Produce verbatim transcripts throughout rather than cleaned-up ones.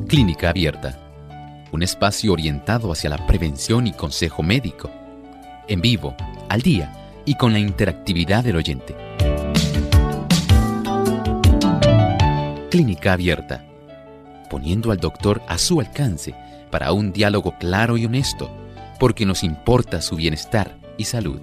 Clínica Abierta, un espacio orientado hacia la prevención y consejo médico, en vivo, al día y con la interactividad del oyente. Clínica Abierta, poniendo al doctor a su alcance para un diálogo claro y honesto, porque nos importa su bienestar y salud.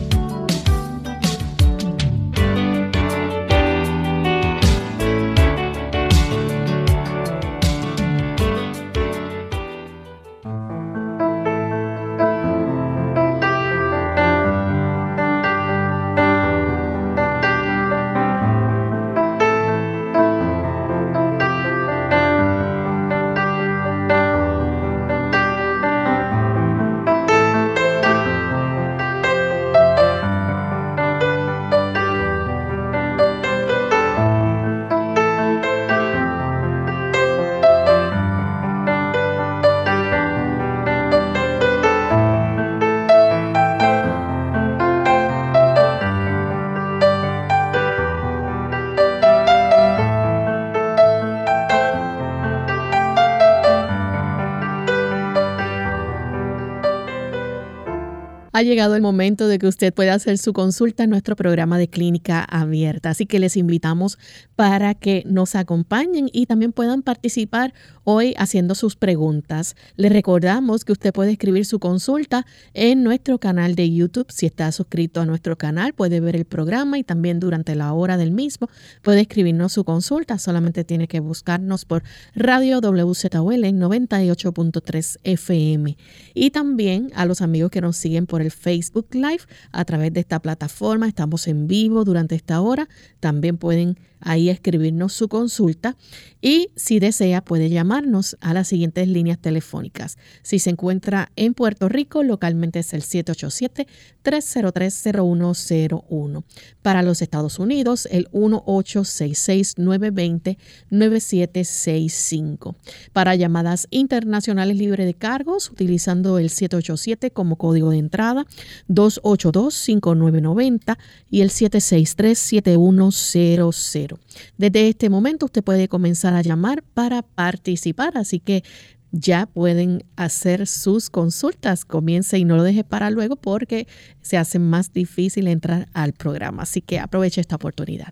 Ha llegado el momento de que usted pueda hacer su consulta en nuestro programa de Clínica Abierta. Así que les invitamos para que nos acompañen y también puedan participar hoy haciendo sus preguntas. Les recordamos que usted puede escribir su consulta en nuestro canal de YouTube. Si está suscrito a nuestro canal, puede ver el programa y también durante la hora del mismo puede escribirnos su consulta. Solamente tiene que buscarnos por Radio W Z U L en noventa y ocho punto tres F M. Y también a los amigos que nos siguen por el Facebook Live a través de esta plataforma. Estamos en vivo durante esta hora. También pueden ahí escribirnos su consulta y si desea puede llamarnos a las siguientes líneas telefónicas. Si se encuentra en Puerto Rico, localmente es el siete ocho siete, tres cero tres, cero uno cero uno. Para los Estados Unidos, el uno ocho seis seis, nueve dos cero, nueve siete seis cinco. Para llamadas internacionales libres de cargos, utilizando el siete ocho siete como código de entrada, dos ocho dos, cinco nueve nueve cero y el siete seis tres, siete uno cero cero. Desde este momento usted puede comenzar a llamar para participar, así que ya pueden hacer sus consultas. Comience y no lo deje para luego porque se hace más difícil entrar al programa, así que aproveche esta oportunidad.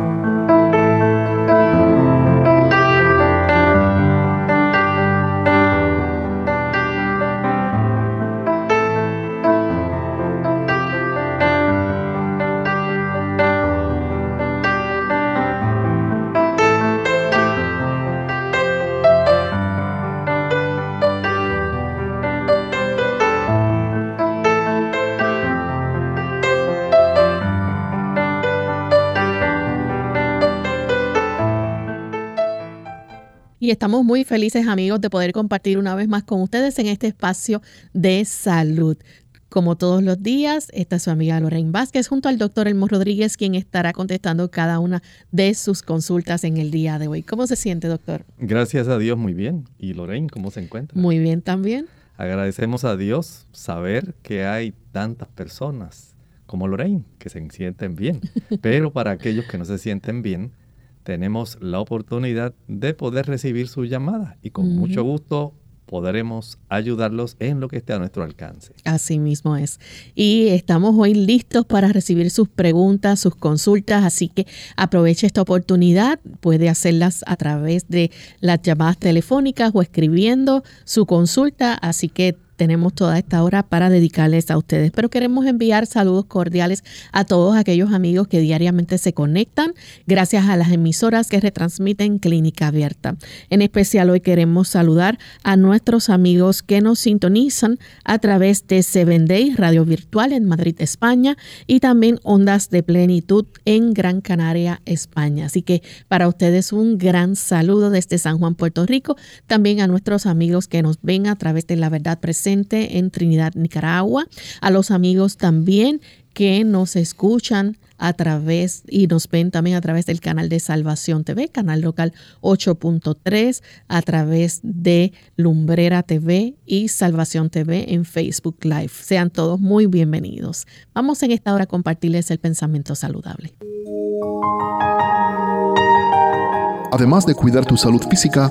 Y estamos muy felices, amigos, de poder compartir una vez más con ustedes en este espacio de salud. Como todos los días, esta es su amiga Lorraine Vázquez junto al doctor Elmo Rodríguez, quien estará contestando cada una de sus consultas en el día de hoy. ¿Cómo se siente, doctor? Gracias a Dios, muy bien. ¿Y Lorraine, cómo se encuentra? Muy bien también. Agradecemos a Dios saber que hay tantas personas como Lorraine que se sienten bien. Pero para aquellos que no se sienten bien, tenemos la oportunidad de poder recibir su llamada y con uh-huh. mucho gusto podremos ayudarlos en lo que esté a nuestro alcance. Así mismo es. Y estamos hoy listos para recibir sus preguntas, sus consultas, así que aproveche esta oportunidad. Puede hacerlas a través de las llamadas telefónicas o escribiendo su consulta, así que tenemos toda esta hora para dedicarles a ustedes. Pero queremos enviar saludos cordiales a todos aquellos amigos que diariamente se conectan gracias a las emisoras que retransmiten Clínica Abierta. En especial hoy queremos saludar a nuestros amigos que nos sintonizan a través de Seven Day Radio Virtual en Madrid, España, y también Ondas de Plenitud en Gran Canaria, España. Así que para ustedes un gran saludo desde San Juan, Puerto Rico. También a nuestros amigos que nos ven a través de La Verdad Presente en Trinidad, Nicaragua, a los amigos también que nos escuchan a través y nos ven también a través del canal de Salvación T V, canal local ocho punto tres, a través de Lumbrera T V y Salvación T V en Facebook Live. Sean todos muy bienvenidos. Vamos en esta hora a compartirles el pensamiento saludable. Además de cuidar tu salud física,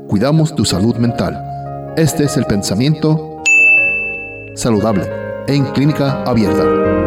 cuidamos tu salud mental. Este es el pensamiento saludable en Clínica Abierta.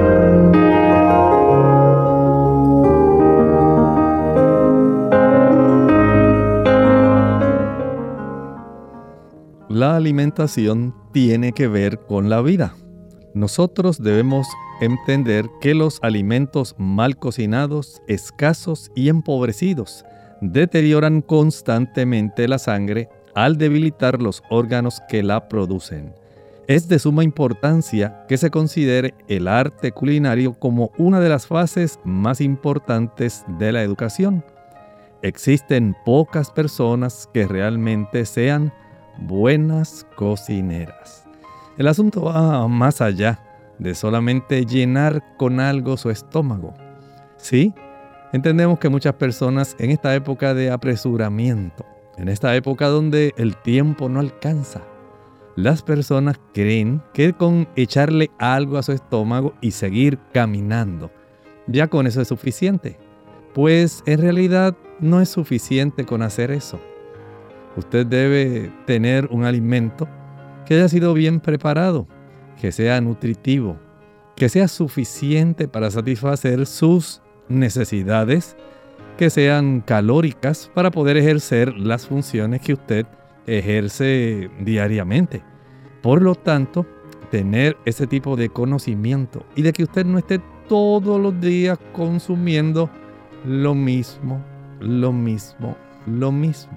La alimentación tiene que ver con la vida. Nosotros debemos entender que los alimentos mal cocinados, escasos y empobrecidos deterioran constantemente la sangre al debilitar los órganos que la producen. Es de suma importancia que se considere el arte culinario como una de las fases más importantes de la educación. Existen pocas personas que realmente sean buenas cocineras. El asunto va más allá de solamente llenar con algo su estómago. Sí, entendemos que muchas personas en esta época de apresuramiento, en esta época donde el tiempo no alcanza, las personas creen que con echarle algo a su estómago y seguir caminando, ya con eso es suficiente. Pues en realidad no es suficiente con hacer eso. Usted debe tener un alimento que haya sido bien preparado, que sea nutritivo, que sea suficiente para satisfacer sus necesidades, que sean calóricas para poder ejercer las funciones que usted ejerce diariamente. Por lo tanto, tener ese tipo de conocimiento y de que usted no esté todos los días consumiendo lo mismo, lo mismo, lo mismo.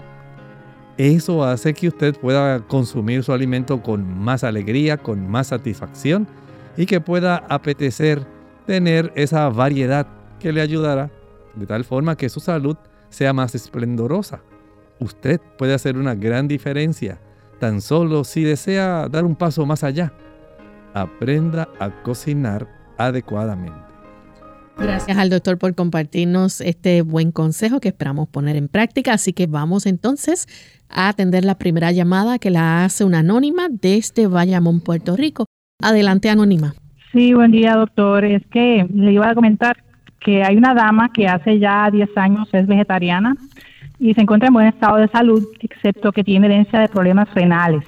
Eso hace que usted pueda consumir su alimento con más alegría, con más satisfacción y que pueda apetecer tener esa variedad que le ayudará de tal forma que su salud sea más esplendorosa. Usted puede hacer una gran diferencia tan solo si desea dar un paso más allá. Aprenda a cocinar adecuadamente. Gracias al doctor por compartirnos este buen consejo que esperamos poner en práctica. Así que vamos entonces a atender la primera llamada que la hace una anónima desde Bayamón, Puerto Rico. Adelante, anónima. Sí, buen día, doctor. Es que le iba a comentar que hay una dama que hace ya diez años es vegetariana y se encuentra en buen estado de salud, excepto que tiene herencia de problemas renales.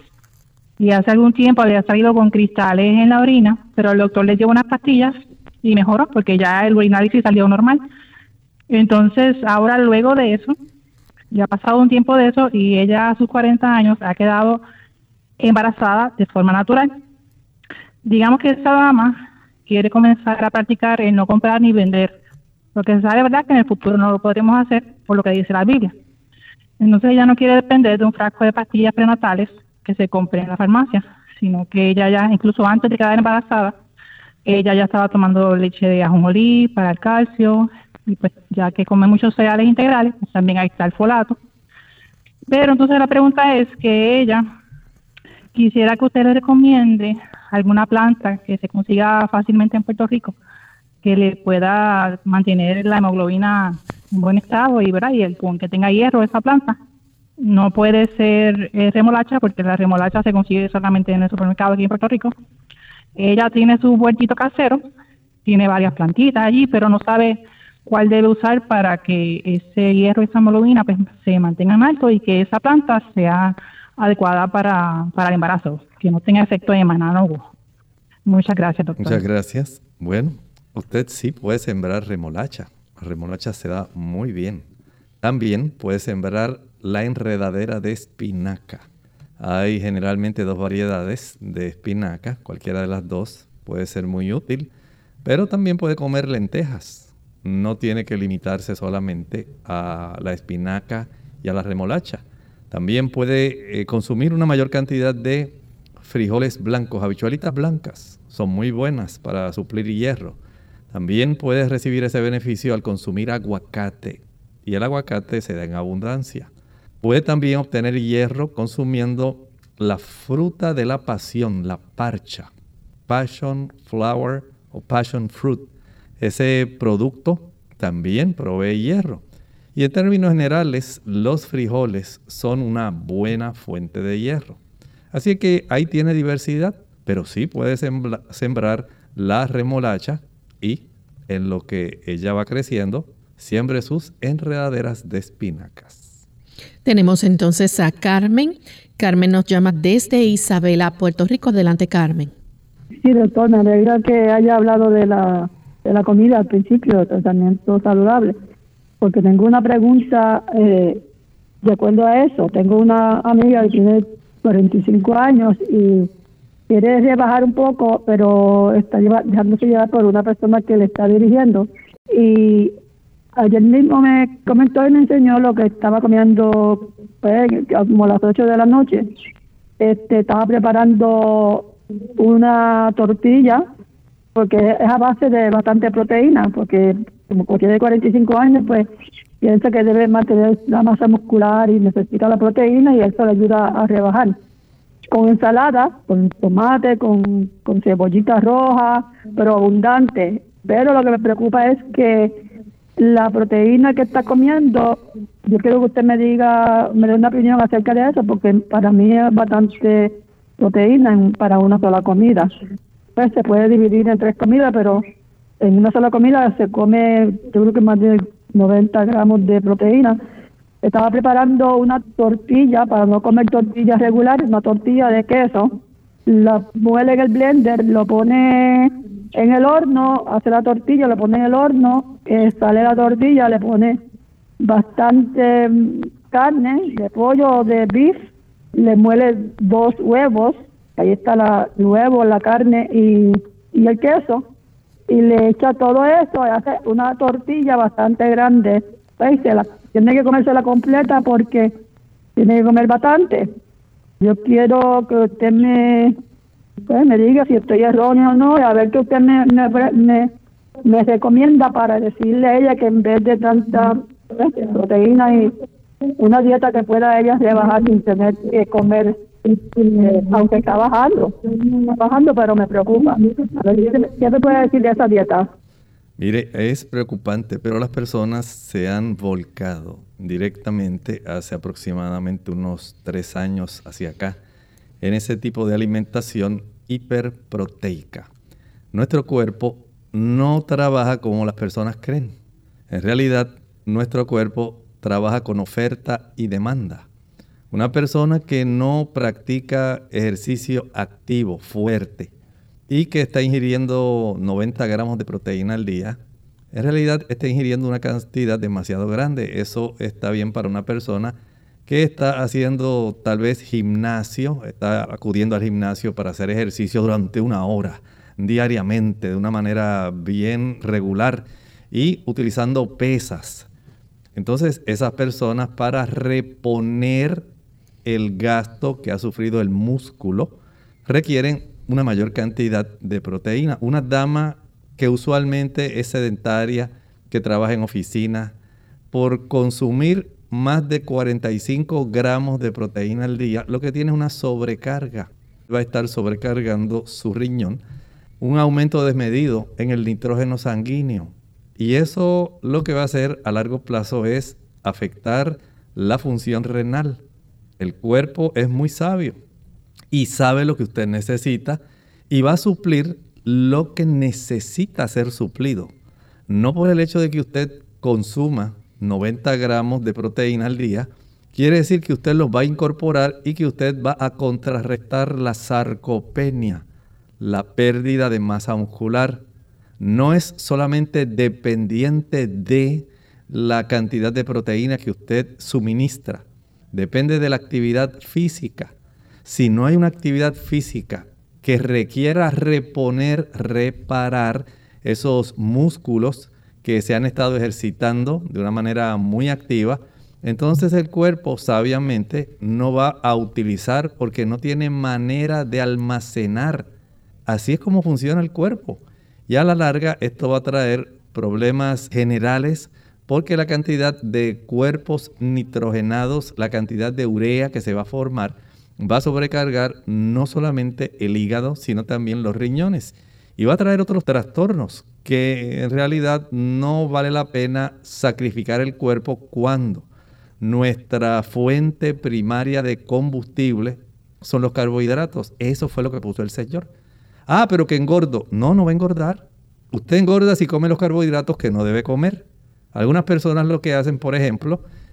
Y hace algún tiempo le ha salido con cristales en la orina, pero el doctor le dio unas pastillas y mejoró porque ya el urinálisis salió normal. Entonces, ahora luego de eso, ya ha pasado un tiempo de eso y ella a sus cuarenta años ha quedado embarazada de forma natural. Digamos que esta dama quiere comenzar a practicar el no comprar ni vender, porque se sabe, ¿verdad?, que en el futuro no lo podremos hacer por lo que dice la Biblia. Entonces ella no quiere depender de un frasco de pastillas prenatales que se compre en la farmacia, sino que ella ya, incluso antes de quedar embarazada, ella ya estaba tomando leche de ajonjolí para el calcio, y pues ya que come muchos cereales integrales, pues también ahí está el folato. Pero entonces la pregunta es que ella quisiera que usted le recomiende alguna planta que se consiga fácilmente en Puerto Rico, que le pueda mantener la hemoglobina en buen estado y, ¿verdad?, y el, con que tenga hierro esa planta. No puede ser eh, remolacha, porque la remolacha se consigue solamente en el supermercado aquí en Puerto Rico. Ella tiene su huertito casero, tiene varias plantitas allí, pero no sabe cuál debe usar para que ese hierro y esa hemoglobina pues, se mantengan alto y que esa planta sea adecuada para, para el embarazo, que no tenga efecto de manálogo. Muchas gracias, doctor. Muchas gracias. Bueno, usted sí puede sembrar remolacha. La remolacha se da muy bien. También puede sembrar la enredadera de espinaca. Hay generalmente dos variedades de espinaca, cualquiera de las dos puede ser muy útil, pero también puede comer lentejas. No tiene que limitarse solamente a la espinaca y a la remolacha. También puede eh, consumir una mayor cantidad de frijoles blancos, habichuelitas blancas. Son muy buenas para suplir hierro. También puede recibir ese beneficio al consumir aguacate. Y el aguacate se da en abundancia. Puede también obtener hierro consumiendo la fruta de la pasión, la parcha, passion flower o passion fruit. Ese producto también provee hierro. Y en términos generales, los frijoles son una buena fuente de hierro. Así que ahí tiene diversidad, pero sí puede sembra- sembrar la remolacha y en lo que ella va creciendo, siembre sus enredaderas de espinacas. Tenemos entonces a Carmen. Carmen nos llama desde Isabela, Puerto Rico. Adelante, Carmen. Sí, doctor, me alegra que haya hablado de la, de la comida al principio, de tratamiento saludable, porque tengo una pregunta eh, de acuerdo a eso. Tengo una amiga que tiene cuarenta y cinco años y quiere rebajar un poco, pero está lleva, dejándose llevar por una persona que le está dirigiendo. Y ayer mismo me comentó y me enseñó lo que estaba comiendo, pues, como a las ocho de la noche. Este, estaba preparando una tortilla, porque es a base de bastante proteína, porque como tiene cuarenta y cinco años, pues piensa que debe mantener la masa muscular y necesita la proteína y eso le ayuda a rebajar. Con ensalada, con tomate, con, con cebollita roja, pero abundante. Pero lo que me preocupa es que la proteína que está comiendo, yo quiero que usted me diga, me dé una opinión acerca de eso, porque para mí es bastante proteína en, para una sola comida. Pues se puede dividir en tres comidas, pero en una sola comida se come, yo creo que más de noventa gramos de proteína. Estaba preparando una tortilla para no comer tortillas regulares, una tortilla de queso. La muele en el blender, lo pone en el horno, hace la tortilla, lo pone en el horno, eh, sale la tortilla, le pone bastante carne de pollo o de beef, le muele dos huevos, ahí está la, el huevo, la carne y, y el queso, y le echa todo eso, y hace una tortilla bastante grande, pues, se la, tiene que comérsela completa porque tiene que comer bastante. Yo quiero que usted me, pues, me diga si estoy erróneo o no, y a ver qué usted me, me, me, me recomienda para decirle a ella que en vez de tanta, pues, proteína y una dieta que pueda ella rebajar sin tener que comer, eh, aunque está bajando, está bajando, pero me preocupa. A ver, ¿qué me puede decir de esa dieta? Mire, es preocupante, pero las personas se han volcado directamente hace aproximadamente unos tres años hacia acá en ese tipo de alimentación hiperproteica. Nuestro cuerpo no trabaja como las personas creen. En realidad, nuestro cuerpo trabaja con oferta y demanda. Una persona que no practica ejercicio activo, fuerte, y que está ingiriendo noventa gramos de proteína al día, en realidad está ingiriendo una cantidad demasiado grande. Eso está bien para una persona que está haciendo tal vez gimnasio, está acudiendo al gimnasio para hacer ejercicio durante una hora diariamente, de una manera bien regular y utilizando pesas. Entonces, esas personas, para reponer el gasto que ha sufrido el músculo, requieren una mayor cantidad de proteína. Una dama que usualmente es sedentaria, que trabaja en oficina, por consumir más de cuarenta y cinco gramos de proteína al día, lo que tiene es una sobrecarga. Va a estar sobrecargando su riñón, un aumento desmedido en el nitrógeno sanguíneo. Y eso lo que va a hacer a largo plazo es afectar la función renal. El cuerpo es muy sabio y sabe lo que usted necesita y va a suplir lo que necesita ser suplido. No por el hecho de que usted consuma noventa gramos de proteína al día, quiere decir que usted los va a incorporar y que usted va a contrarrestar la sarcopenia, la pérdida de masa muscular. No es solamente dependiente de la cantidad de proteína que usted suministra, depende de la actividad física. Si no hay una actividad física que requiera reponer, reparar esos músculos que se han estado ejercitando de una manera muy activa, entonces el cuerpo sabiamente no va a utilizar porque no tiene manera de almacenar. Así es como funciona el cuerpo. Y a la larga esto va a traer problemas generales porque la cantidad de cuerpos nitrogenados, la cantidad de urea que se va a formar, va a sobrecargar no solamente el hígado, sino también los riñones. Y va a traer otros trastornos que en realidad no vale la pena sacrificar el cuerpo cuando nuestra fuente primaria de combustible son los carbohidratos. Eso fue lo que puso el Señor. Ah, pero que engordo. No, no va a engordar. Usted engorda si come los carbohidratos que no debe comer. Algunas personas lo que hacen, por ejemplo,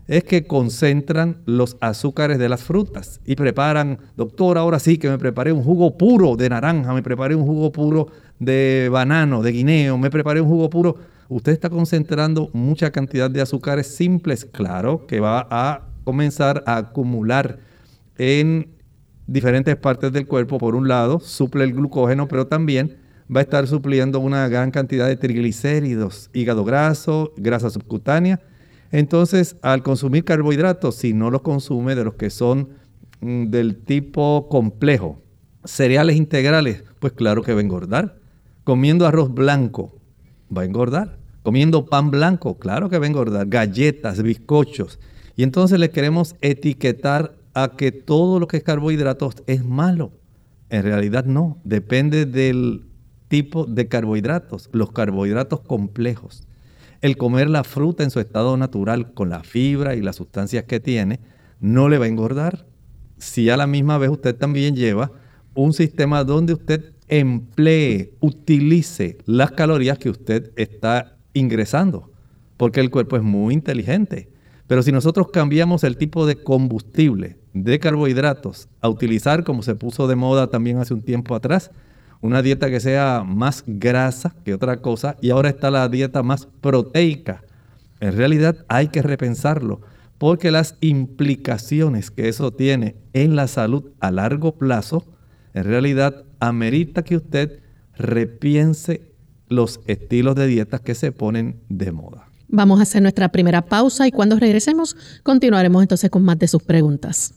es que concentran los azúcares de las frutas y preparan, doctor, ahora sí que me preparé un jugo puro de naranja, me preparé un jugo puro de banano, de guineo, me preparé un jugo puro. Usted está concentrando mucha cantidad de azúcares simples, claro, que va a comenzar a acumular en diferentes partes del cuerpo. Por un lado, suple el glucógeno, pero también va a estar supliendo una gran cantidad de triglicéridos, hígado graso, grasa subcutánea. Entonces, al consumir carbohidratos, si no los consume de los que son mm, del tipo complejo, cereales integrales, pues claro que va a engordar. Comiendo arroz blanco, va a engordar. Comiendo pan blanco, claro que va a engordar. Galletas, bizcochos. Y entonces le queremos etiquetar a que todo lo que es carbohidratos es malo. En realidad no, depende del tipo de carbohidratos, los carbohidratos complejos. El comer la fruta en su estado natural con la fibra y las sustancias que tiene no le va a engordar. Si a la misma vez usted también lleva un sistema donde usted emplee, utilice las calorías que usted está ingresando, porque el cuerpo es muy inteligente. Pero si nosotros cambiamos el tipo de combustible de carbohidratos a utilizar, como se puso de moda también hace un tiempo atrás, una dieta que sea más grasa que otra cosa, y ahora está la dieta más proteica. En realidad hay que repensarlo, porque las implicaciones que eso tiene en la salud a largo plazo, en realidad amerita que usted repiense los estilos de dietas que se ponen de moda. Vamos a hacer nuestra primera pausa y cuando regresemos continuaremos entonces con más de sus preguntas.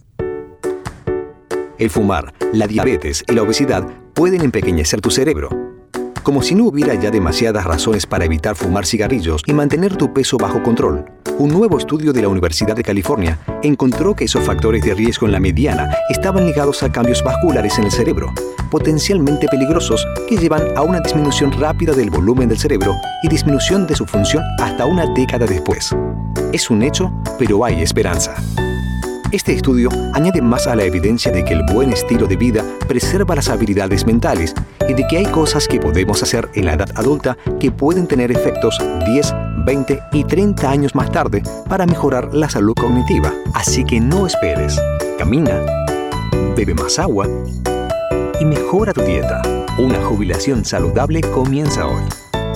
El fumar, la diabetes y la obesidad pueden empequeñecer tu cerebro. Como si no hubiera ya demasiadas razones para evitar fumar cigarrillos y mantener tu peso bajo control, un nuevo estudio de la Universidad de California encontró que esos factores de riesgo en la mediana estaban ligados a cambios vasculares en el cerebro, potencialmente peligrosos que llevan a una disminución rápida del volumen del cerebro y disminución de su función hasta una década después. Es un hecho, pero hay esperanza. Este estudio añade más a la evidencia de que el buen estilo de vida preserva las habilidades mentales y de que hay cosas que podemos hacer en la edad adulta que pueden tener efectos diez, veinte y treinta años más tarde para mejorar la salud cognitiva. Así que no esperes. Camina, bebe más agua y mejora tu dieta. Una jubilación saludable comienza hoy.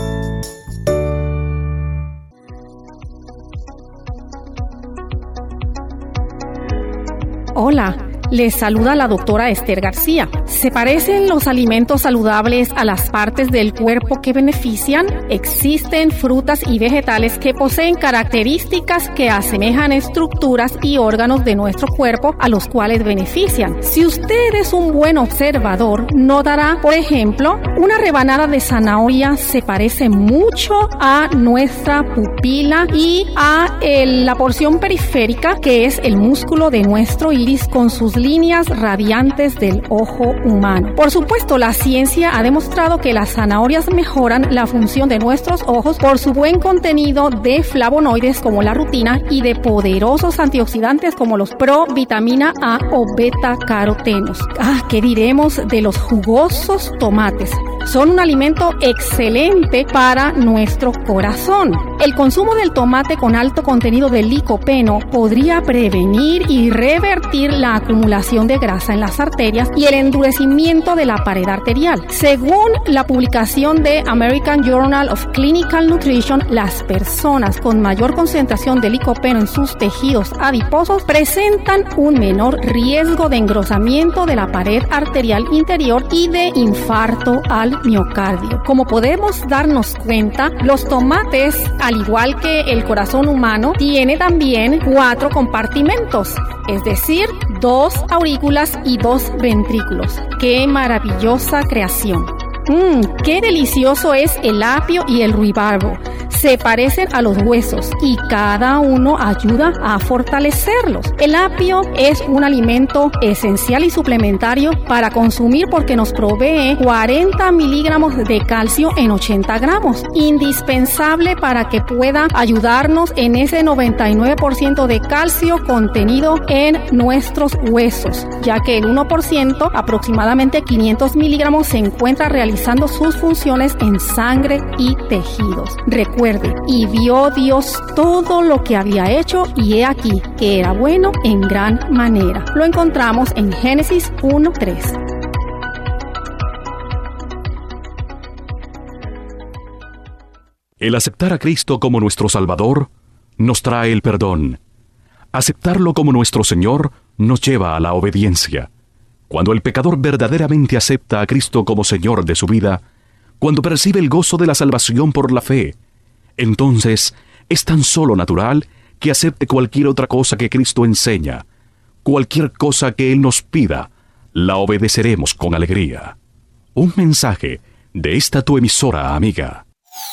Hola, les saluda la doctora Esther García. ¿Se parecen los alimentos saludables a las partes del cuerpo que benefician? Existen frutas y vegetales que poseen características que asemejan estructuras y órganos de nuestro cuerpo a los cuales benefician. Si usted es un buen observador, notará, por ejemplo, una rebanada de zanahoria se parece mucho a nuestra pupila y a el, la porción periférica, que es el músculo de nuestro iris con sus líneas radiantes del ojo humano. Por supuesto, la ciencia ha demostrado que las zanahorias mejoran la función de nuestros ojos por su buen contenido de flavonoides como la rutina y de poderosos antioxidantes como los provitamina A o beta-carotenos. Ah, ¿qué diremos de los jugosos tomates? Son un alimento excelente para nuestro corazón. El consumo del tomate con alto contenido de licopeno podría prevenir y revertir la acumulación de grasa en las arterias y el endurecimiento de la pared arterial. Según la publicación de American Journal of Clinical Nutrition, las personas con mayor concentración de licopeno en sus tejidos adiposos presentan un menor riesgo de engrosamiento de la pared arterial interior y de infarto al miocardio. Como podemos darnos cuenta, los tomates, al igual que el corazón humano, tiene también cuatro compartimentos, es decir, dos aurículas y dos ventrículos. ¡Qué maravillosa creación! Mmm, qué delicioso es el apio y el ruibarbo. Se parecen a los huesos y cada uno ayuda a fortalecerlos. El apio es un alimento esencial y suplementario para consumir porque nos provee cuarenta miligramos de calcio en ochenta gramos, indispensable para que pueda ayudarnos en ese noventa y nueve por ciento de calcio contenido en nuestros huesos, ya que el uno por ciento, aproximadamente quinientos miligramos, se encuentra realizando sus funciones en sangre y tejidos. Recuerda Recuerde, y vio Dios todo lo que había hecho, y he aquí que era bueno en gran manera. Lo encontramos en Génesis uno tres. El aceptar a Cristo como nuestro Salvador nos trae el perdón. Aceptarlo como nuestro Señor nos lleva a la obediencia. Cuando el pecador verdaderamente acepta a Cristo como Señor de su vida, cuando percibe el gozo de la salvación por la fe, entonces es tan solo natural que acepte cualquier otra cosa que Cristo enseña. Cualquier cosa que Él nos pida, la obedeceremos con alegría. Un mensaje de esta tu emisora amiga.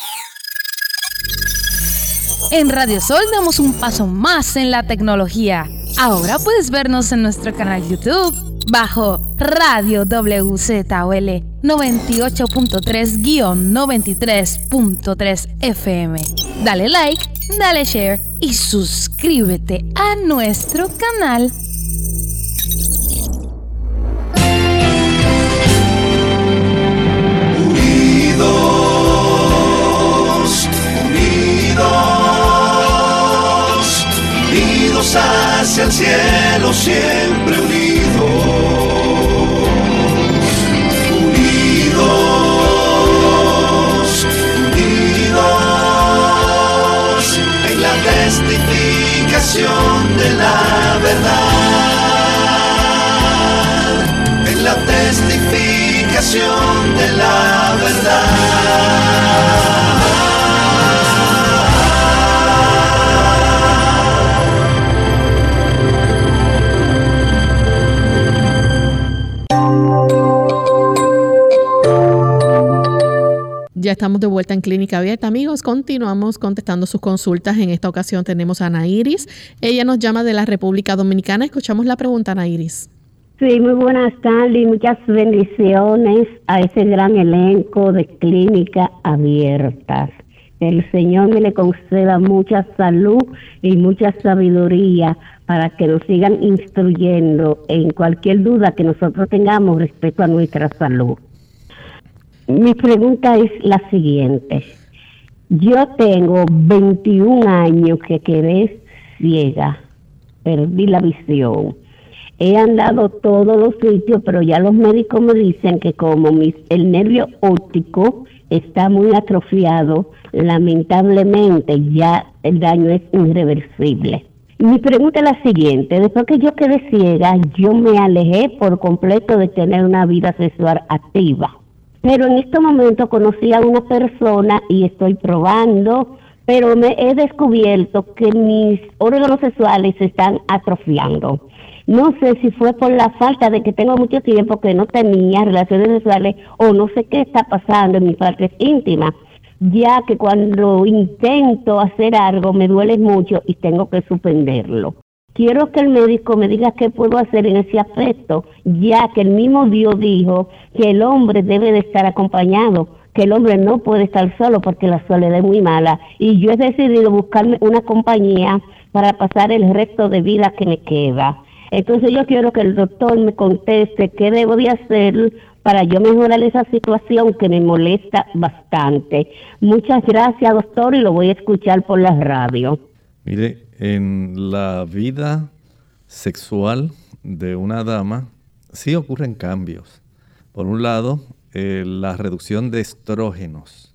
En Radio Sol damos un paso más en la tecnología. Ahora puedes vernos en nuestro canal YouTube bajo Radio W Z O L noventa y ocho punto tres guión noventa y tres punto tres F M. Dale like, dale share y suscríbete a nuestro canal. Unidos, unidos, unidos hacia el cielo, siempre unidos. Testificación de la verdad, en la testificación de la verdad. Ya estamos de vuelta en Clínica Abierta, amigos. Continuamos contestando sus consultas. En esta ocasión tenemos a Ana Iris. Ella nos llama de la República Dominicana. Escuchamos la pregunta, Ana Iris. Sí, muy buenas tardes y muchas bendiciones a ese gran elenco de Clínica Abierta. El Señor me le conceda mucha salud y mucha sabiduría para que nos sigan instruyendo en cualquier duda que nosotros tengamos respecto a nuestra salud. Mi pregunta es la siguiente. Yo tengo veintiún años que quedé ciega, perdí la visión. He andado todos los sitios, pero ya los médicos me dicen que como mis, el nervio óptico está muy atrofiado, lamentablemente ya el daño es irreversible. Mi pregunta es la siguiente. Después que yo quedé ciega, yo me alejé por completo de tener una vida sexual activa. Pero en este momento conocí a una persona y estoy probando, pero me he descubierto que mis órganos sexuales se están atrofiando. No sé si fue por la falta de que tengo mucho tiempo que no tenía relaciones sexuales o no sé qué está pasando en mis partes íntimas, ya que cuando intento hacer algo me duele mucho y tengo que suspenderlo. Quiero que el médico me diga qué puedo hacer en ese aspecto, ya que el mismo Dios dijo que el hombre debe de estar acompañado, que el hombre no puede estar solo porque la soledad es muy mala. Y yo he decidido buscarme una compañía para pasar el resto de vida que me queda. Entonces yo quiero que el doctor me conteste qué debo de hacer para yo mejorar esa situación que me molesta bastante. Muchas gracias, doctor, y lo voy a escuchar por la radio. Mire, en la vida sexual de una dama sí ocurren cambios. Por un lado, eh, la reducción de estrógenos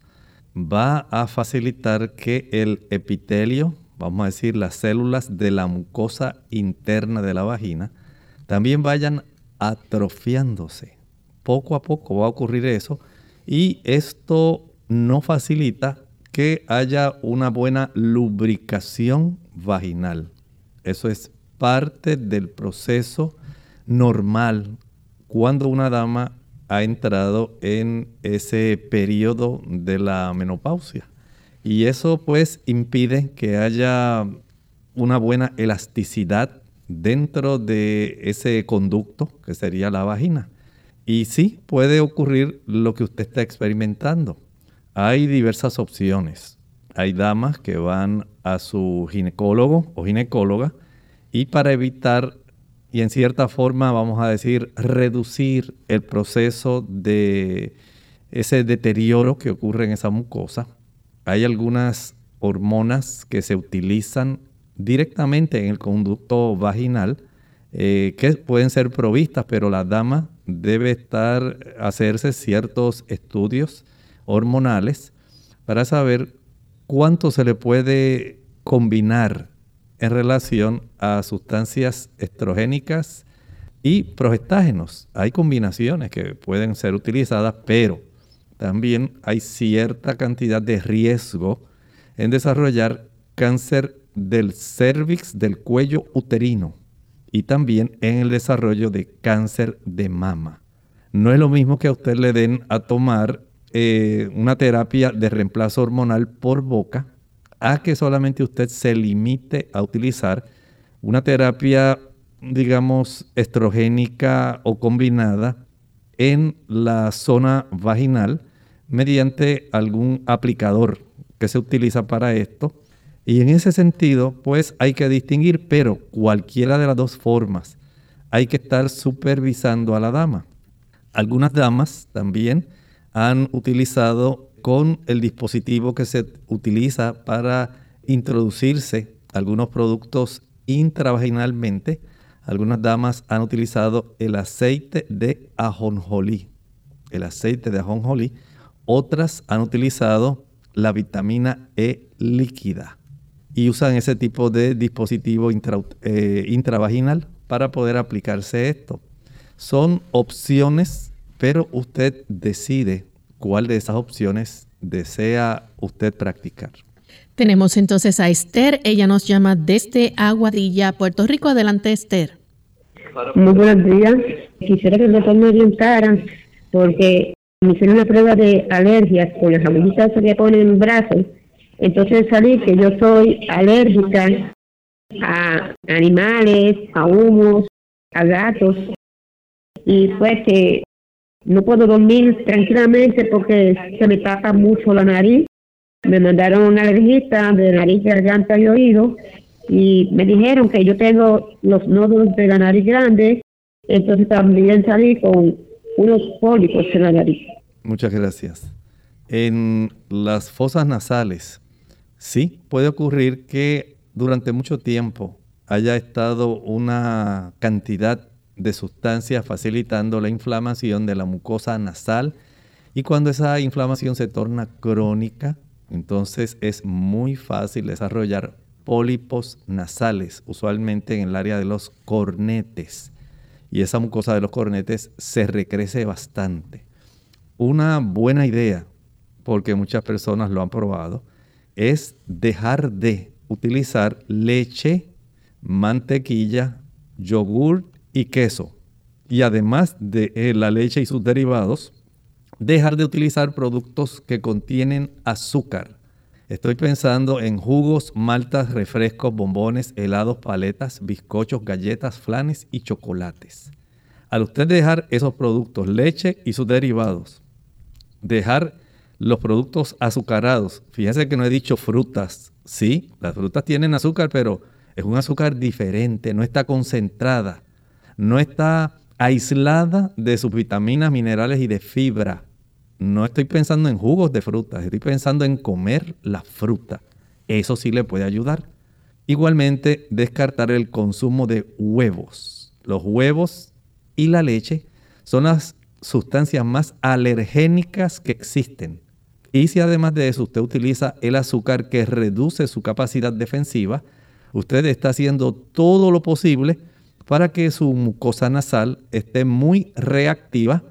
va a facilitar que el epitelio, vamos a decir las células de la mucosa interna de la vagina, también vayan atrofiándose. Poco a poco va a ocurrir eso y esto no facilita que haya una buena lubricación vaginal. Eso es parte del proceso normal cuando una dama ha entrado en ese periodo de la menopausia. Y eso pues impide que haya una buena elasticidad dentro de ese conducto que sería la vagina. Y sí, puede ocurrir lo que usted está experimentando. Hay diversas opciones. Hay damas que van a su ginecólogo o ginecóloga y para evitar y en cierta forma, vamos a decir, reducir el proceso de ese deterioro que ocurre en esa mucosa, hay algunas hormonas que se utilizan directamente en el conducto vaginal eh, que pueden ser provistas, pero la dama debe estar, hacerse ciertos estudios hormonales para saber cuánto se le puede combinar en relación a sustancias estrogénicas y progestágenos. Hay combinaciones que pueden ser utilizadas, pero también hay cierta cantidad de riesgo en desarrollar cáncer del cérvix del cuello uterino y también en el desarrollo de cáncer de mama. No es lo mismo que a usted le den a tomar eh, una terapia de reemplazo hormonal por boca a que solamente usted se limite a utilizar una terapia, digamos, estrogénica o combinada en la zona vaginal mediante algún aplicador que se utiliza para esto. Y en ese sentido, pues hay que distinguir, pero cualquiera de las dos formas hay que estar supervisando a la dama. Algunas damas también han utilizado con el dispositivo que se utiliza para introducirse algunos productos intravaginalmente. Algunas damas han utilizado el aceite de ajonjolí, el aceite de ajonjolí. Otras han utilizado la vitamina E líquida y usan ese tipo de dispositivo intra, eh, intravaginal para poder aplicarse esto. Son opciones, pero usted decide cuál de esas opciones desea usted practicar. Tenemos entonces a Esther. Ella nos llama desde Aguadilla, Puerto Rico. Adelante, Esther. Muy buenos días. Quisiera que el doctor me orientara porque me hicieron una prueba de alergias con las agujitas que se ponen en el brazo. Entonces salí que yo soy alérgica a animales, a humos, a gatos. Y pues que no puedo dormir tranquilamente porque se me tapa mucho la nariz. Me mandaron una alergista de nariz, garganta y oído. Y me dijeron que yo tengo los nódulos de la nariz grande. Entonces también salí con unos pólipos en la nariz. Muchas gracias. En las fosas nasales, sí puede ocurrir que durante mucho tiempo haya estado una cantidad de sustancias facilitando la inflamación de la mucosa nasal, y cuando esa inflamación se torna crónica, entonces es muy fácil desarrollar pólipos nasales, usualmente en el área de los cornetes, y esa mucosa de los cornetes se recrece bastante. Una buena idea, porque muchas personas lo han probado, es dejar de utilizar leche, mantequilla, yogur y queso. Y además de eh, la leche y sus derivados, dejar de utilizar productos que contienen azúcar. Estoy pensando en jugos, maltas, refrescos, bombones, helados, paletas, bizcochos, galletas, flanes y chocolates. Al usted dejar esos productos, leche y sus derivados, dejar los productos azucarados. Fíjense que no he dicho frutas. Sí, las frutas tienen azúcar, pero es un azúcar diferente, no está concentrada, no está aislada de sus vitaminas, minerales y de fibra. No estoy pensando en jugos de frutas, estoy pensando en comer la fruta. Eso sí le puede ayudar. Igualmente, descartar el consumo de huevos. Los huevos y la leche son las sustancias más alergénicas que existen. Y si además de eso usted utiliza el azúcar que reduce su capacidad defensiva, usted está haciendo todo lo posible para que su mucosa nasal esté muy reactiva,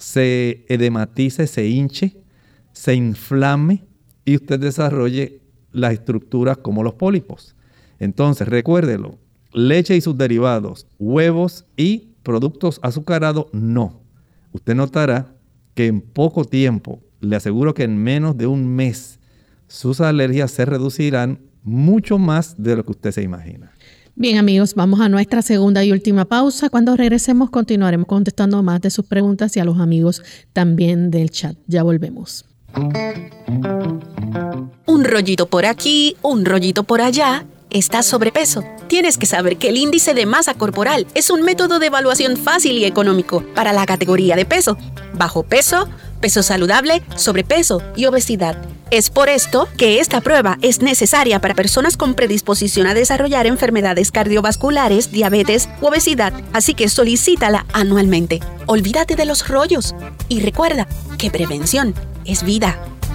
se edematice, se hinche, se inflame y usted desarrolle las estructuras como los pólipos. Entonces, recuérdelo, leche y sus derivados, huevos y productos azucarados, no. Usted notará que en poco tiempo, le aseguro que en menos de un mes, sus alergias se reducirán mucho más de lo que usted se imagina. Bien, amigos, vamos a nuestra segunda y última pausa. Cuando regresemos continuaremos contestando más de sus preguntas y a los amigos también del chat. Ya volvemos. Un rollito por aquí, un rollito por allá. ¿Estás sobrepeso? Tienes que saber que el índice de masa corporal es un método de evaluación fácil y económico para la categoría de peso: bajo peso, peso saludable, sobrepeso y obesidad. Es por esto que esta prueba es necesaria para personas con predisposición a desarrollar enfermedades cardiovasculares, diabetes u obesidad, así que solicítala anualmente. Olvídate de los rollos y recuerda que prevención es vida.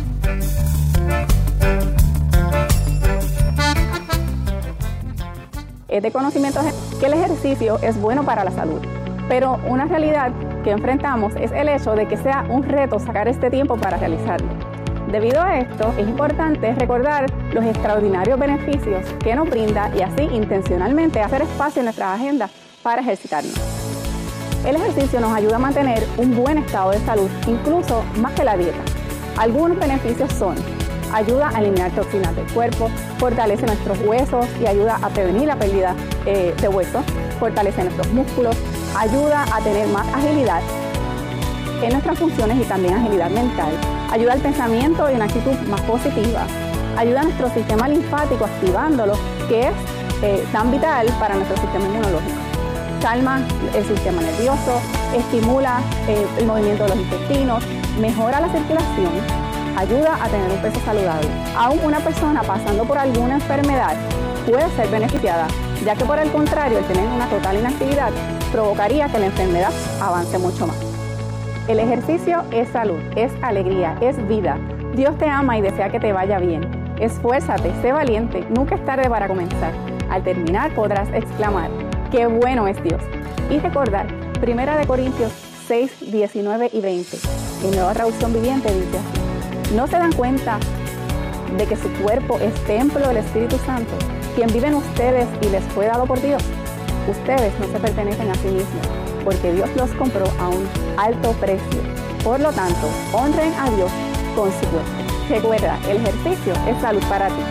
Es de conocimiento que el ejercicio es bueno para la salud, pero una realidad que enfrentamos es el hecho de que sea un reto sacar este tiempo para realizarlo. Debido a esto, es importante recordar los extraordinarios beneficios que nos brinda y así intencionalmente hacer espacio en nuestra agenda para ejercitarnos. El ejercicio nos ayuda a mantener un buen estado de salud, incluso más que la dieta. Algunos beneficios son: ayuda a eliminar toxinas del cuerpo, fortalece nuestros huesos y ayuda a prevenir la pérdida eh, de huesos, fortalece nuestros músculos, ayuda a tener más agilidad en nuestras funciones y también agilidad mental, ayuda al pensamiento y una actitud más positiva, ayuda a nuestro sistema linfático activándolo, que es eh, tan vital para nuestro sistema inmunológico. Calma el sistema nervioso, estimula eh, el movimiento de los intestinos, mejora la circulación, ayuda a tener un peso saludable. Aún una persona pasando por alguna enfermedad puede ser beneficiada, ya que por el contrario, el tener una total inactividad provocaría que la enfermedad avance mucho más. El ejercicio es salud, es alegría, es vida. Dios te ama y desea que te vaya bien. Esfuérzate, sé valiente, nunca es tarde para comenzar. Al terminar podrás exclamar: ¡qué bueno es Dios! Y recordar, Primera de Corintios seis, diecinueve y veinte, en Nueva Traducción Viviente dice así: ¿no se dan cuenta de que su cuerpo es templo del Espíritu Santo, quien vive en ustedes y les fue dado por Dios? Ustedes no se pertenecen a sí mismos, porque Dios los compró a un alto precio. Por lo tanto, honren a Dios con su cuerpo. Recuerda, el ejercicio es salud para ti.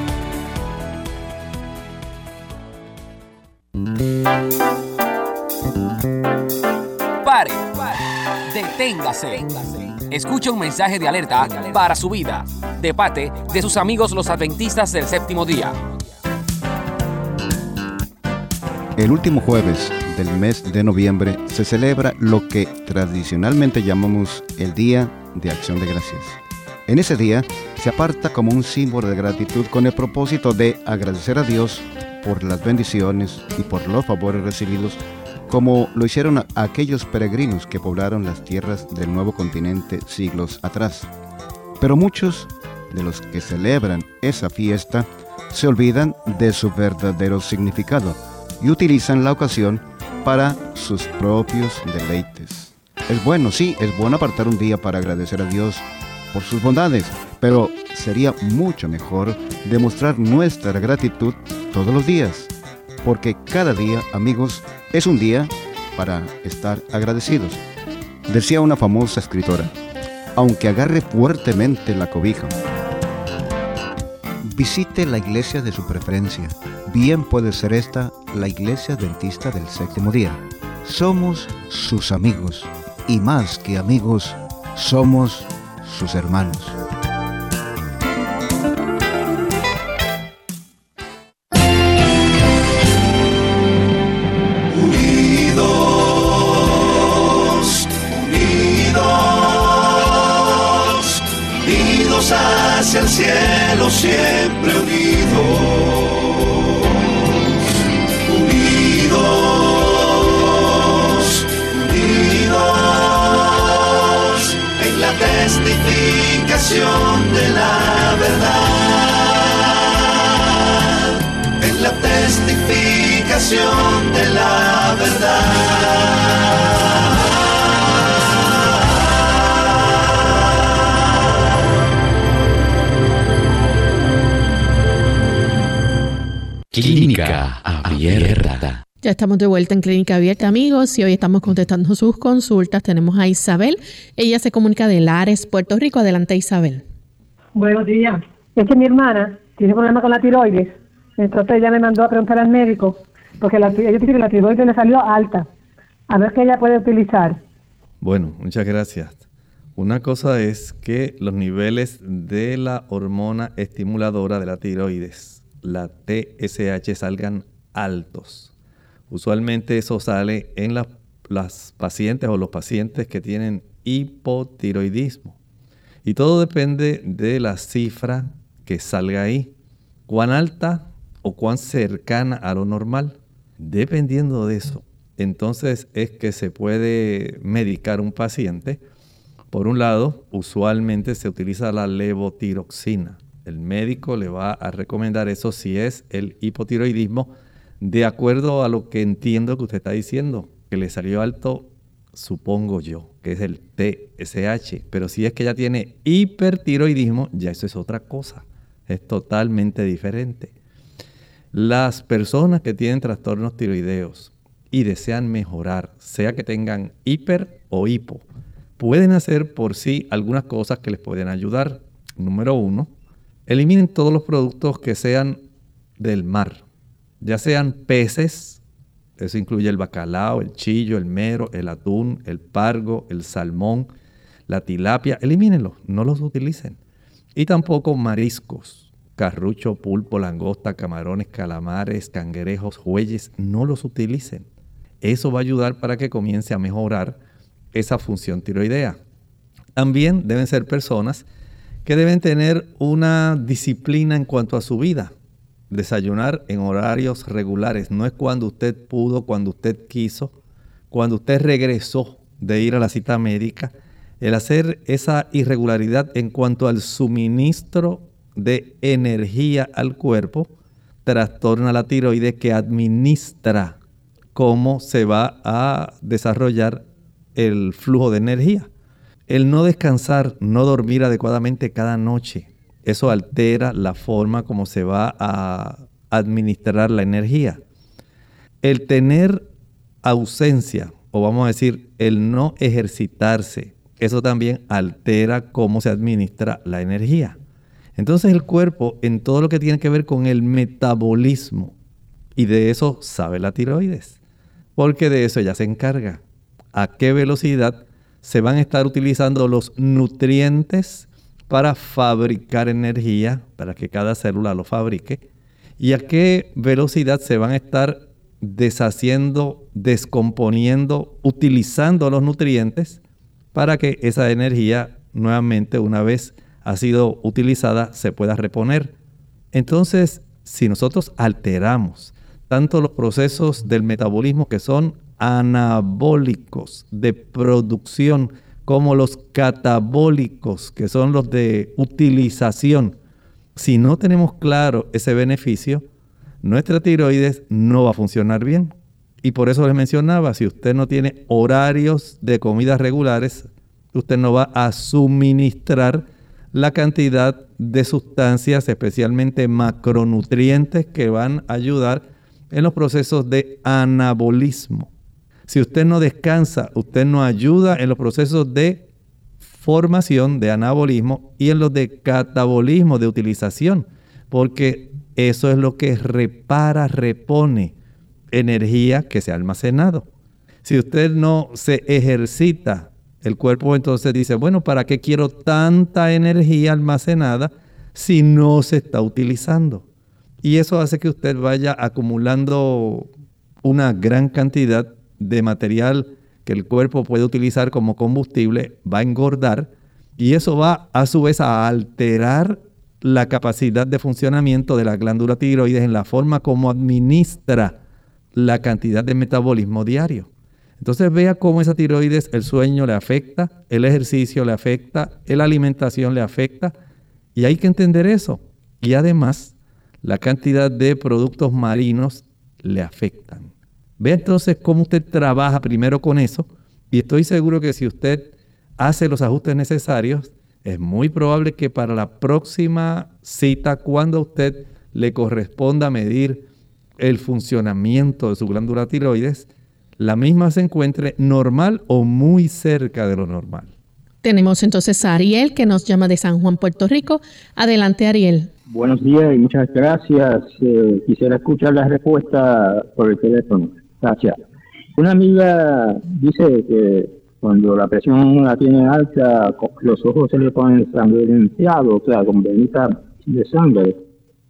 Pare, deténgase. Escucha un mensaje de alerta para su vida, de parte de sus amigos los adventistas del séptimo día. El último jueves del mes de noviembre se celebra lo que tradicionalmente llamamos el Día de Acción de Gracias. En ese día se aparta como un símbolo de gratitud con el propósito de agradecer a Dios por las bendiciones y por los favores recibidos, como lo hicieron aquellos peregrinos que poblaron las tierras del nuevo continente siglos atrás. Pero muchos de los que celebran esa fiesta se olvidan de su verdadero significado y utilizan la ocasión para sus propios deleites. Es bueno, sí, es bueno apartar un día para agradecer a Dios por sus bondades, pero sería mucho mejor demostrar nuestra gratitud todos los días, porque cada día, amigos, es un día para estar agradecidos. Decía una famosa escritora: aunque agarre fuertemente la cobija, visite la iglesia de su preferencia. Bien puede ser esta la iglesia adventista del séptimo día. Somos sus amigos, y más que amigos, somos sus hermanos. Unidos, unidos, unidos hacia el cielo, siempre unidos. Testificación de la verdad, en la testificación de la verdad. Clínica Abierta. Ya estamos de vuelta en Clínica Abierta, amigos, y hoy estamos contestando sus consultas. Tenemos a Isabel. Ella se comunica de Lares, Puerto Rico. Adelante, Isabel. Buenos días. Es que mi hermana tiene problemas con la tiroides. Entonces ella me mandó a preguntar al médico, porque la, ella dice que la tiroides le salió alta. A ver qué ella puede utilizar. Bueno, muchas gracias. Una cosa es que los niveles de la hormona estimuladora de la tiroides la T S H salgan altos. Usualmente eso sale en la, las pacientes o los pacientes que tienen hipotiroidismo. Y todo depende de la cifra que salga ahí. Cuán alta o cuán cercana a lo normal. Dependiendo de eso, entonces es que se puede medicar un paciente. Por un lado, usualmente se utiliza la levotiroxina. El médico le va a recomendar eso si es el hipotiroidismo, de acuerdo a lo que entiendo que usted está diciendo, que le salió alto, supongo yo, que es el T S H. Pero si es que ya tiene hipertiroidismo, ya eso es otra cosa. Es totalmente diferente. Las personas que tienen trastornos tiroideos y desean mejorar, sea que tengan hiper o hipo, pueden hacer por sí algunas cosas que les pueden ayudar. Número uno, eliminen todos los productos que sean del mar, ya sean peces, eso incluye el bacalao, el chillo, el mero, el atún, el pargo, el salmón, la tilapia, elimínenlos, no los utilicen. Y tampoco mariscos. Carrucho, pulpo, langosta, camarones, calamares, cangrejos, jueyes, no los utilicen. Eso va a ayudar para que comience a mejorar esa función tiroidea. También deben ser personas que deben tener una disciplina en cuanto a su vida. Desayunar en horarios regulares. No es cuando usted pudo, cuando usted quiso, cuando usted regresó de ir a la cita médica. El hacer esa irregularidad en cuanto al suministro de energía al cuerpo trastorna la tiroides, que administra cómo se va a desarrollar el flujo de energía. El no descansar, no dormir adecuadamente cada noche, eso altera la forma como se va a administrar la energía. El tener ausencia, o vamos a decir, el no ejercitarse, eso también altera cómo se administra la energía. Entonces el cuerpo, en todo lo que tiene que ver con el metabolismo, y de eso sabe la tiroides, porque de eso ella se encarga. ¿A qué velocidad se van a estar utilizando los nutrientes para fabricar energía, para que cada célula lo fabrique? ¿Y a qué velocidad se van a estar deshaciendo, descomponiendo, utilizando los nutrientes para que esa energía nuevamente, una vez ha sido utilizada, se pueda reponer? Entonces, si nosotros alteramos tanto los procesos del metabolismo que son anabólicos de producción como los catabólicos que son los de utilización, si no tenemos claro ese beneficio, nuestra tiroides no va a funcionar bien. Y por eso les mencionaba, si usted no tiene horarios de comidas regulares, usted no va a suministrar la cantidad de sustancias, especialmente macronutrientes, que van a ayudar en los procesos de anabolismo. Si usted no descansa, usted no ayuda en los procesos de formación de anabolismo y en los de catabolismo, de utilización, porque eso es lo que repara, repone energía que se ha almacenado. Si usted no se ejercita, el cuerpo entonces dice, bueno, ¿para qué quiero tanta energía almacenada si no se está utilizando? Y eso hace que usted vaya acumulando una gran cantidad de material que el cuerpo puede utilizar como combustible, va a engordar, y eso va a su vez a alterar la capacidad de funcionamiento de la glándula tiroides en la forma como administra la cantidad de metabolismo diario. Entonces vea cómo esa tiroides, el sueño le afecta, el ejercicio le afecta, la alimentación le afecta, y hay que entender eso. Y además, la cantidad de productos marinos le afectan. Vea entonces cómo usted trabaja primero con eso, y estoy seguro que si usted hace los ajustes necesarios, es muy probable que para la próxima cita, cuando a usted le corresponda medir el funcionamiento de su glándula tiroides, la misma se encuentre normal o muy cerca de lo normal. Tenemos entonces a Ariel, que nos llama de San Juan, Puerto Rico. Adelante, Ariel. Buenos días y muchas gracias. Eh, quisiera escuchar la respuesta por el teléfono. Gracias. Una amiga dice que cuando la presión la tiene alta, los ojos se le ponen sangrenteados, o sea, con venitas de sangre.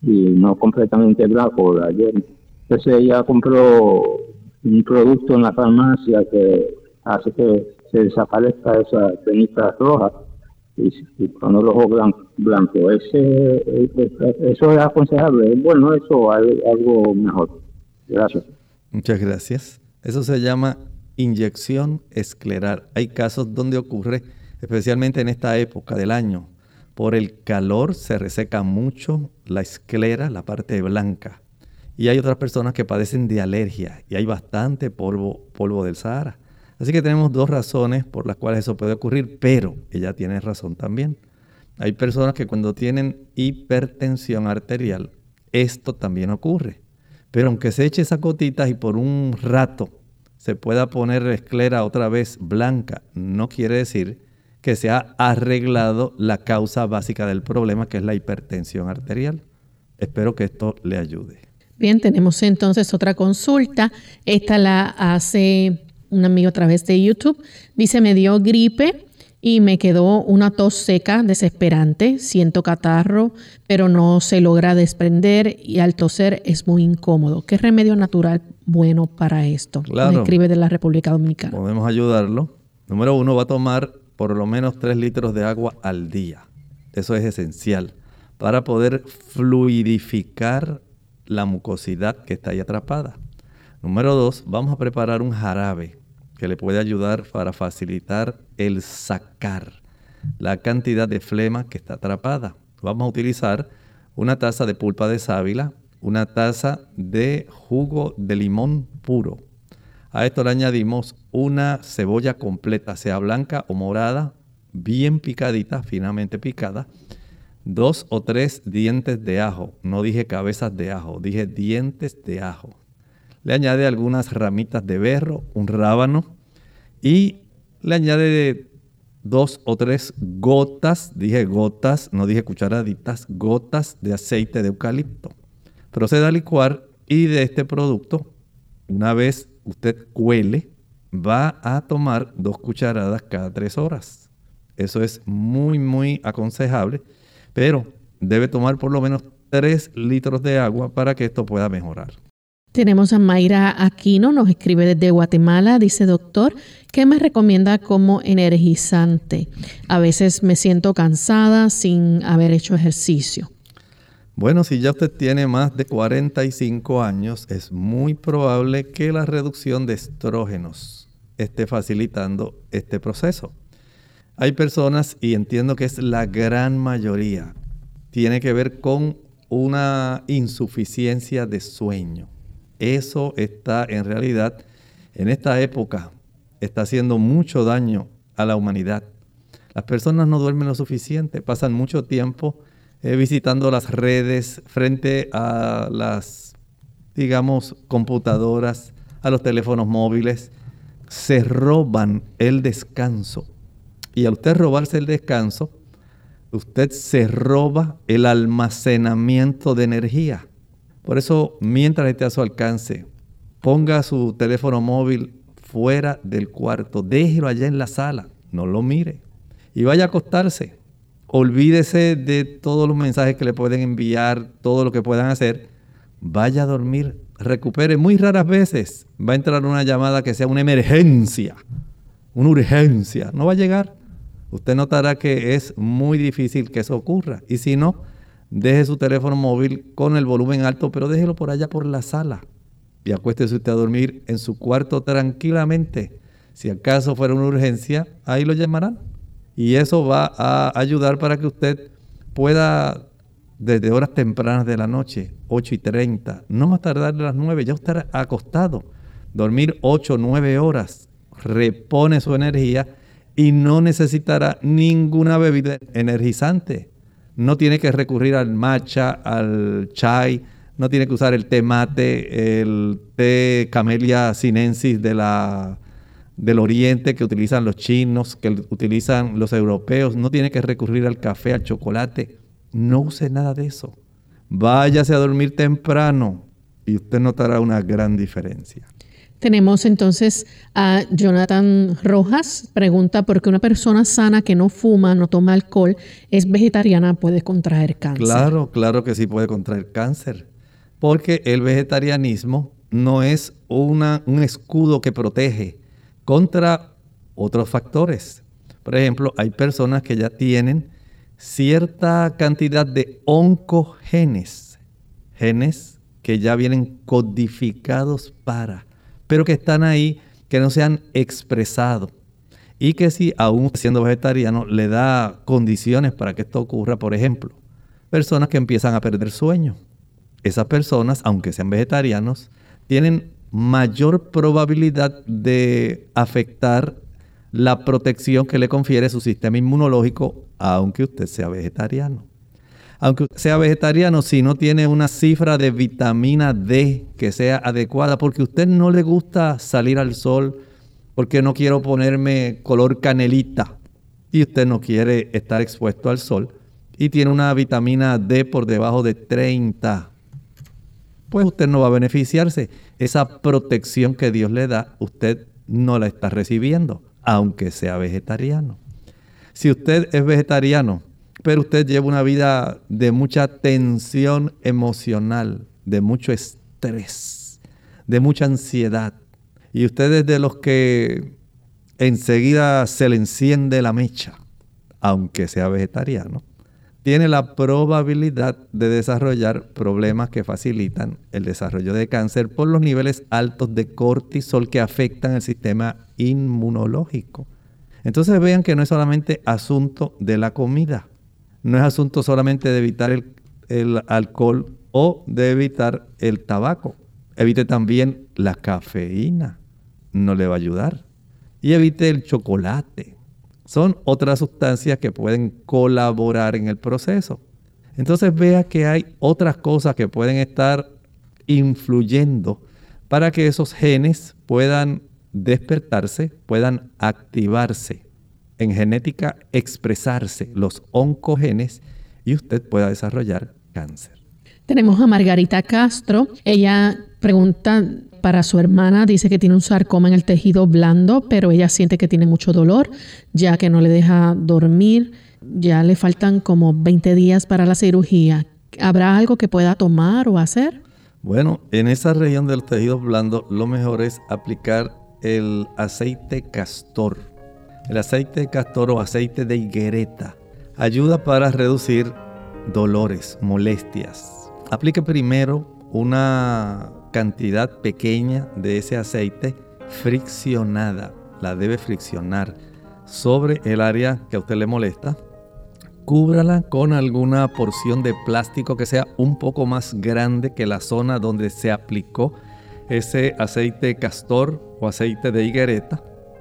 y no completamente blanco de ayer. Entonces ella compró un producto en la farmacia que hace que se desaparezca esa penita roja y, y con el ojo blanco. blanco. Ese, eso es aconsejable. Bueno, eso hay algo mejor. Gracias. Muchas gracias. Eso se llama inyección escleral. Hay casos donde ocurre, especialmente en esta época del año, por el calor se reseca mucho la esclera, la parte blanca. Y hay otras personas que padecen de alergia y hay bastante polvo, polvo del Sahara. Así que tenemos dos razones por las cuales eso puede ocurrir, pero ella tiene razón también. Hay personas que cuando tienen hipertensión arterial, esto también ocurre. Pero aunque se eche esas gotitas y por un rato se pueda poner la esclera otra vez blanca, no quiere decir que se ha arreglado la causa básica del problema, que es la hipertensión arterial. Espero que esto le ayude. Bien, tenemos entonces otra consulta. Esta la hace un amigo a través de YouTube. Dice, me dio gripe y me quedó una tos seca desesperante. Siento catarro, pero no se logra desprender y al toser es muy incómodo. ¿Qué remedio natural bueno para esto? Claro. Me escribe de la República Dominicana. Podemos ayudarlo. Número uno, va a tomar por lo menos tres litros de agua al día. Eso es esencial para poder fluidificar la mucosidad que está ahí atrapada. Número dos, vamos a preparar un jarabe que le puede ayudar para facilitar el sacar la cantidad de flema que está atrapada. Vamos a utilizar una taza de pulpa de sábila, una taza de jugo de limón puro. A esto le añadimos una cebolla completa, sea blanca o morada, bien picadita, finamente picada. Dos o tres dientes de ajo. No dije cabezas de ajo, dije dientes de ajo. Le añade algunas ramitas de berro, un rábano y le añade dos o tres gotas, dije gotas, no dije cucharaditas, gotas de aceite de eucalipto. Proceda a licuar y de este producto, una vez usted cuele, va a tomar dos cucharadas cada tres horas. Eso es muy, muy aconsejable, pero debe tomar por lo menos tres litros de agua para que esto pueda mejorar. Tenemos a Mayra Aquino, nos escribe desde Guatemala. Dice, doctor, ¿qué me recomienda como energizante? A veces me siento cansada sin haber hecho ejercicio. Bueno, si ya usted tiene más de cuarenta y cinco años, es muy probable que la reducción de estrógenos esté facilitando este proceso. Hay personas, y entiendo que es la gran mayoría, tiene que ver con una insuficiencia de sueño. Eso está en realidad, en esta época, está haciendo mucho daño a la humanidad. Las personas no duermen lo suficiente, pasan mucho tiempo eh, visitando las redes frente a las, digamos, computadoras, a los teléfonos móviles. Se roban el descanso. Y al usted robarse el descanso, usted se roba el almacenamiento de energía. Por eso, mientras esté a su alcance, ponga su teléfono móvil fuera del cuarto, déjelo allá en la sala, no lo mire y vaya a acostarse. Olvídese de todos los mensajes que le pueden enviar, todo lo que puedan hacer. Vaya a dormir, recupere. Muy raras veces va a entrar una llamada que sea una emergencia, una urgencia. No va a llegar. Usted notará que es muy difícil que eso ocurra. Y si no, deje su teléfono móvil con el volumen alto, pero déjelo por allá por la sala. Y acuéstese usted a dormir en su cuarto tranquilamente. Si acaso fuera una urgencia, ahí lo llamarán. Y eso va a ayudar para que usted pueda, desde horas tempranas de la noche, ocho y treinta, no más tardar de las nueve, ya estar acostado. Dormir ocho o nueve horas, repone su energía y no necesitará ninguna bebida energizante. No tiene que recurrir al matcha, al chai, no tiene que usar el té mate, el té Camellia sinensis de la, del oriente que utilizan los chinos, que utilizan los europeos. No tiene que recurrir al café, al chocolate. No use nada de eso. Váyase a dormir temprano y usted notará una gran diferencia. Tenemos entonces a Jonathan Rojas. Pregunta por qué una persona sana que no fuma, no toma alcohol, es vegetariana, puede contraer cáncer. Claro, claro que sí puede contraer cáncer. Porque el vegetarianismo no es una, un escudo que protege contra otros factores. Por ejemplo, hay personas que ya tienen cierta cantidad de oncogenes, genes que ya vienen codificados para, pero que están ahí, que no se han expresado. Y que si aún siendo vegetariano le da condiciones para que esto ocurra. Por ejemplo, personas que empiezan a perder sueño. Esas personas, aunque sean vegetarianos, tienen mayor probabilidad de afectar la protección que le confiere su sistema inmunológico, aunque usted sea vegetariano. Aunque usted sea vegetariano, si no tiene una cifra de vitamina D que sea adecuada, porque a usted no le gusta salir al sol, porque no quiero ponerme color canelita, y usted no quiere estar expuesto al sol, y tiene una vitamina D por debajo de treinta, pues usted no va a beneficiarse. Esa protección que Dios le da, usted no la está recibiendo, aunque sea vegetariano. Si usted es vegetariano, pero usted lleva una vida de mucha tensión emocional, de mucho estrés, de mucha ansiedad, y usted es de los que enseguida se le enciende la mecha, aunque sea vegetariano, tiene la probabilidad de desarrollar problemas que facilitan el desarrollo de cáncer por los niveles altos de cortisol que afectan el sistema inmunológico. Entonces vean que no es solamente asunto de la comida, no es asunto solamente de evitar el, el alcohol o de evitar el tabaco. Evite también la cafeína, no le va a ayudar. Y evite el chocolate. Son otras sustancias que pueden colaborar en el proceso. Entonces vea que hay otras cosas que pueden estar influyendo para que esos genes puedan despertarse, puedan activarse, en genética expresarse los oncogenes y usted pueda desarrollar cáncer. Tenemos a Margarita Castro. Ella pregunta para su hermana, dice que tiene un sarcoma en el tejido blando, pero ella siente que tiene mucho dolor, ya que no le deja dormir. Ya le faltan como veinte días para la cirugía. ¿Habrá algo que pueda tomar o hacer? Bueno, en esa región de los tejidos blandos, lo mejor es aplicar el aceite castor. El aceite de castor o aceite de higuereta ayuda para reducir dolores, molestias. Aplique primero una cantidad pequeña de ese aceite friccionada. La debe friccionar sobre el área que a usted le molesta. Cúbrala con alguna porción de plástico que sea un poco más grande que la zona donde se aplicó ese aceite castor o aceite de higuereta.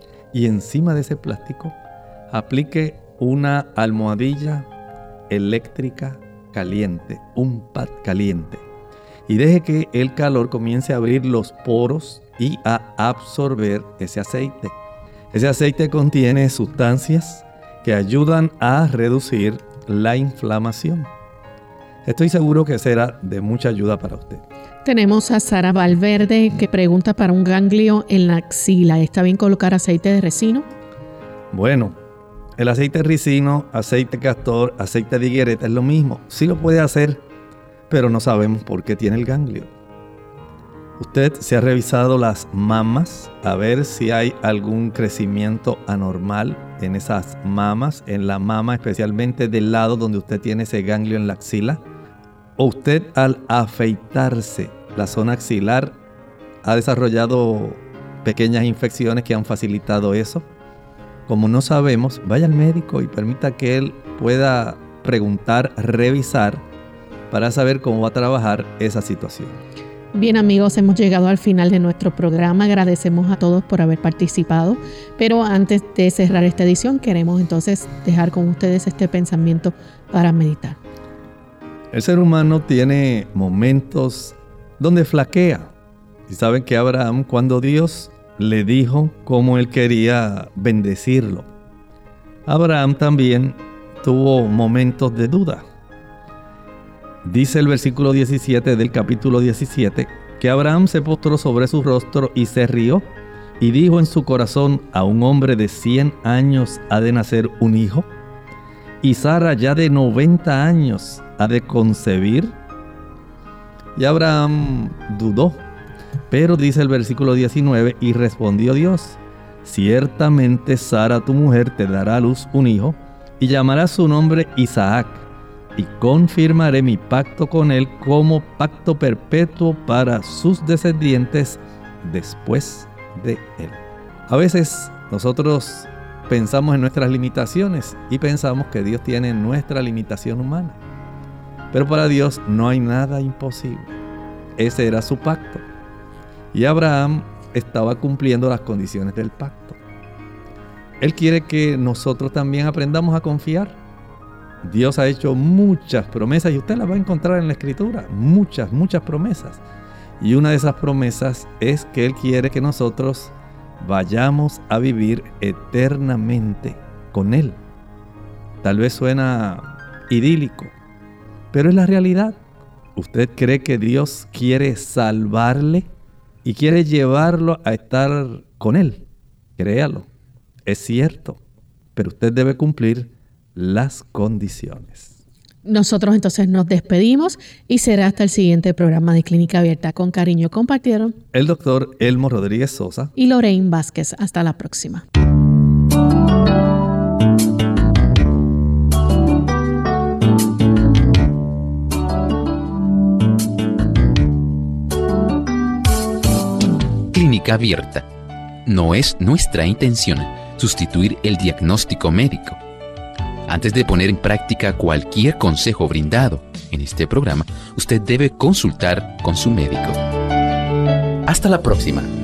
Y encima de ese plástico aplique una almohadilla eléctrica caliente, un pad caliente. Y deje que el calor comience a abrir los poros y a absorber ese aceite. Ese aceite contiene sustancias que ayudan a reducir la inflamación. Estoy seguro que será de mucha ayuda para usted. Tenemos a Sara Valverde que pregunta para un ganglio en la axila. ¿Está bien colocar aceite de ricino? Bueno, el aceite de ricino, aceite castor, aceite de higuereta es lo mismo. Sí lo puede hacer, pero no sabemos por qué tiene el ganglio. Usted se ha revisado las mamas a ver si hay algún crecimiento anormal en esas mamas, en la mama especialmente del lado donde usted tiene ese ganglio en la axila. O usted al afeitarse la zona axilar ha desarrollado pequeñas infecciones que han facilitado eso. Como no sabemos, vaya al médico y permita que él pueda preguntar, revisar para saber cómo va a trabajar esa situación. Bien amigos, hemos llegado al final de nuestro programa. Agradecemos a todos por haber participado. Pero antes de cerrar esta edición, queremos entonces dejar con ustedes este pensamiento para meditar. El ser humano tiene momentos donde flaquea. Y saben que Abraham, cuando Dios le dijo cómo él quería bendecirlo, Abraham también tuvo momentos de duda. Dice el versículo diecisiete del capítulo diecisiete que Abraham se postró sobre su rostro y se rió, y dijo en su corazón: a un hombre de cien años ha de nacer un hijo, y Sara ya de noventa años ha de concebir. Y Abraham dudó, pero dice el versículo diecinueve: y respondió Dios: ciertamente Sara tu mujer te dará a luz un hijo, y llamará su nombre Isaac, y confirmaré mi pacto con él como pacto perpetuo para sus descendientes después de él. A veces nosotros pensamos en nuestras limitaciones y pensamos que Dios tiene nuestra limitación humana. Pero para Dios no hay nada imposible. Ese era su pacto. Y Abraham estaba cumpliendo las condiciones del pacto. Él quiere que nosotros también aprendamos a confiar. Dios ha hecho muchas promesas y usted las va a encontrar en la Escritura. Muchas, muchas promesas. Y una de esas promesas es que Él quiere que nosotros vayamos a vivir eternamente con Él. Tal vez suena idílico, pero es la realidad. ¿Usted cree que Dios quiere salvarle y quiere llevarlo a estar con Él? Créalo, es cierto, pero usted debe cumplir las condiciones. Nosotros entonces nos despedimos y será hasta el siguiente programa de Clínica Abierta. Con cariño compartieron el doctor Elmo Rodríguez Sosa y Lorraine Vázquez. Hasta la próxima. Clínica Abierta. No es nuestra intención sustituir el diagnóstico médico. Antes de poner en práctica cualquier consejo brindado en este programa, usted debe consultar con su médico. Hasta la próxima.